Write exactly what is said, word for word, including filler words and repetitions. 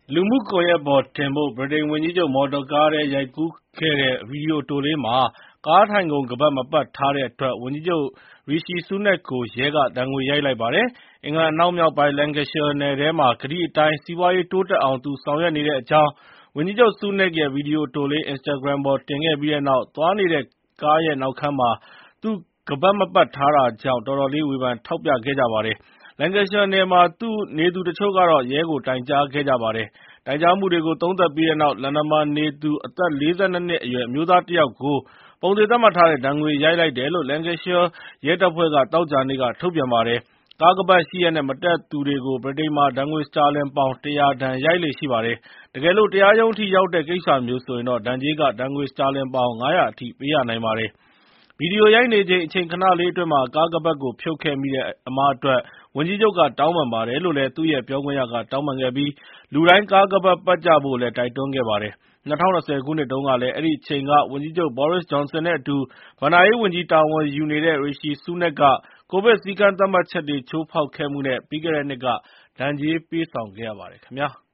လူမှုကွန်ရက်ပေါ်တင်ဖို့ ဗြိတိန်ဝန်ကြီးချုပ် မော်တော်ကားထဲရိုက်ကူးခဲ့တဲ့ ဗီဒီယိုအတိုလေးမှာ ကားထိုင်ခုံ ခါးပတ်မပတ်ထားတဲ့အတွက် ဝန်ကြီးချုပ် Rishi Sunak ကို ရဲက ဒဏ်ငွေရိုက်လိုက်ပါတယ်။ အင်္ဂလန်အနောက်မြောက်ပိုင်း Lancashire နယ်ထဲမှာ ကတိအတိုင်း စီးပွားရေးတိုးတက်အောင် သူဆောင်ရွက်နေတဲ့အကြောင်း ဝန်ကြီးချုပ် Sunak ရဲ့ ဗီဒီယိုအတိုလေး Instagram ပေါ်တင်ခဲ့ပြီးတဲ့နောက် သွားနေတဲ့ကားရဲ့နောက်ခန်းမှာ သူ ခါးပတ်မပတ်ထားတာကြောင့် တော်တော်လေး ဝေဖန်ထောက်ပြခဲ့ကြပါတယ်။ Lancashire နယ်မှာနေသူတချို့ကတော့ ရဲကို တိုင်ကြားခဲ့ကြပါတယ်။ တိုင်ကြားမှုတွေကို သုံးသပ်ပြီးတဲ့နောက် လန်ဒန်မှာနေသူ အသက် ၄၂ နှစ်အရွယ် အမျိုးသားတယောက်ကို ပုံသေသတ်မှတ်ထားတဲ့ ဒဏ်ငွေရိုက်လိုက်တယ်လို့ Lancashire ရဲတပ်ဖွဲ့က သောကြာနေ့က ထုတ်ပြန်ပါတယ်။ ကားခါးပတ်ရှိရက်နဲ့ မတက်သူတွေကို ဗြိတိန်မှာ ဒဏ်ငွေ စတာလင်ပေါင် ၁၀၀ ဒဏ်ရိုက်လေ့ရှိပါတယ်။ တကယ်လို့ တရားရုံးအထိရောက်တဲ့ကိစ္စမျိုးဆိုရင်တော့ ဒဏ်ကြေးက ဒဏ်ငွေ စတာလင်ပေါင် ၅၀၀ အထိ ပေးရနိုင်ပါတယ်။ ဗီဒီယိုရိုက်နေချိန် အချိန်ခဏလေးအတွင်းမှာ ကားခါးပတ်ကို ဖြုတ်ခဲ့မိတဲ့အမှားအတွက် ဝန်ကြီးချုပ်က တောင်းပန်ပါတယ်လို့ သူ့ရဲ့ပြောခွင့်ရက တောင်းပန်ခဲ့ပြီး လူတိုင်း ကားခါးပတ်ပတ်ကြဖို့လည်း တိုက်တွန်းခဲ့ပါတယ်။ ၂၀၂၀ ခုနှစ်တုန်းကလည်း အဲဒီအချိန်က ဝန်ကြီးချုပ် Boris Johnson နဲ့အတူ ဘဏ္ဍာရေးဝန်ကြီးတာဝန်ယူနေတဲ့ Rishi Sunak က ကိုဗစ်စည်းကမ်းသတ်မှတ်ချက်တွေ ချိုးဖောက်ခဲ့မှုနဲ့ ပြီးခဲ့တဲ့နှစ်က ဒဏ်ကြေးပေးဆောင်ခဲ့ရပါတယ်ခင်ဗျာ။